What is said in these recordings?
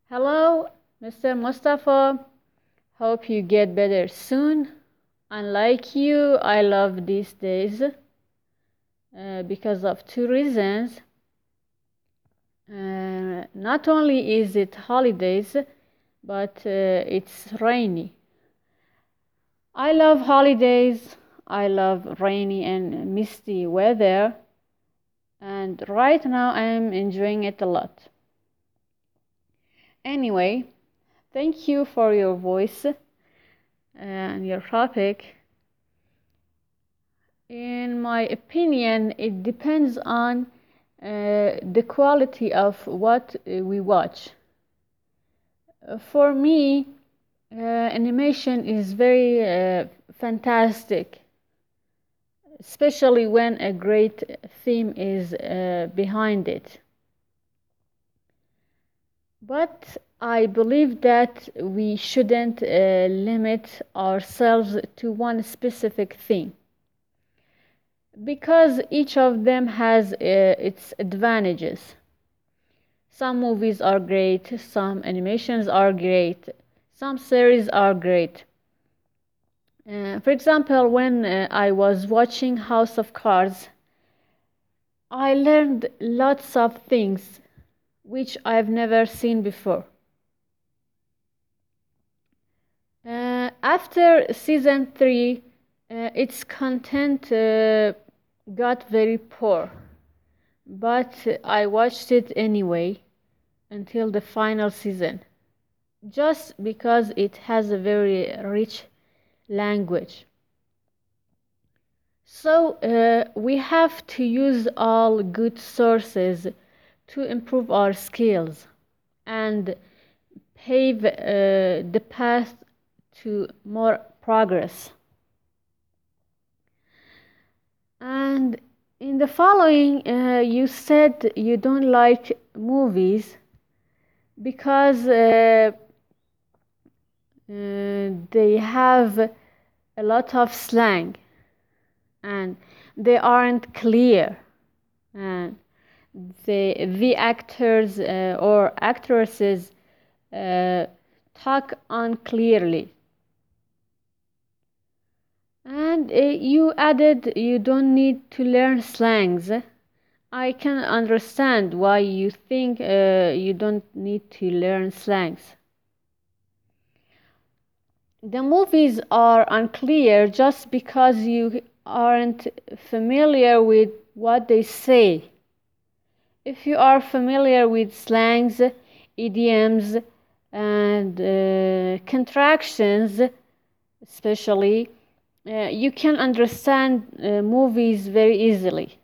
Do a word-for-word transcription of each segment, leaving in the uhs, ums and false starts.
Hello, Mister Mustafa. Hope you get better soon. Unlike you, I love these days uh, because of two reasons. Uh, not only is it holidays, but uh, it's rainy. I love holidays. I love rainy and misty weather. And right now I'm enjoying it a lot. Anyway, thank you for your voice and your topic. In my opinion, it depends on uh, the quality of what uh, we watch. Uh, for me, uh, animation is very uh, fantastic, especially when a great theme is uh, behind it. But I believe that we shouldn't uh, limit ourselves to one specific theme, because each of them has uh, its advantages. Some movies are great, some animations are great, some series are great. Uh, for example, when uh, I was watching House of Cards, I learned lots of things which I've never seen before. Uh, after season three, uh, its content uh, got very poor, but I watched it anyway until the final season, just because it has a very rich language. So uh, we have to use all good sources to improve our skills and pave uh, the path to more progress. And in the following, uh, you said you don't like movies because uh, uh, they have a lot of slang and they aren't clear, and the the actors uh, or actresses uh, talk unclearly. And uh, you added you don't need to learn slangs. I can understand why you think uh, you don't need to learn slangs. The movies are unclear just because you aren't familiar with what they say. If you are familiar with slangs, idioms, and uh, contractions, especially, uh, you can understand uh, movies very easily.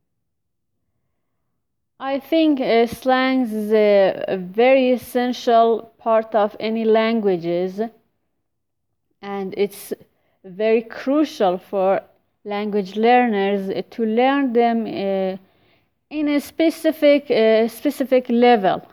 I think uh, slangs is a, a very essential part of any languages, and it's very crucial for language learners to learn them uh, in a specific uh, specific level.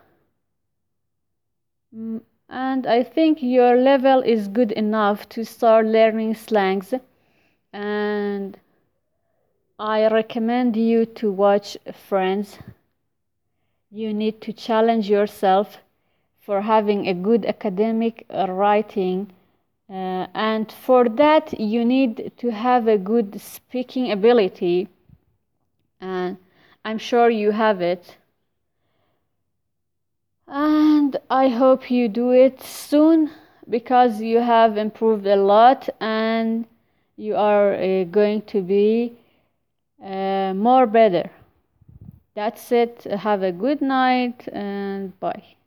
Mm, and I think your level is good enough to start learning slangs, and I recommend you to watch Friends. You need to challenge yourself for having a good academic writing, uh, and for that you need to have a good speaking ability, and I'm sure you have it. And I hope you do it soon, because you have improved a lot and you are uh, going to be uh, more better. That's it. Have a good night and bye.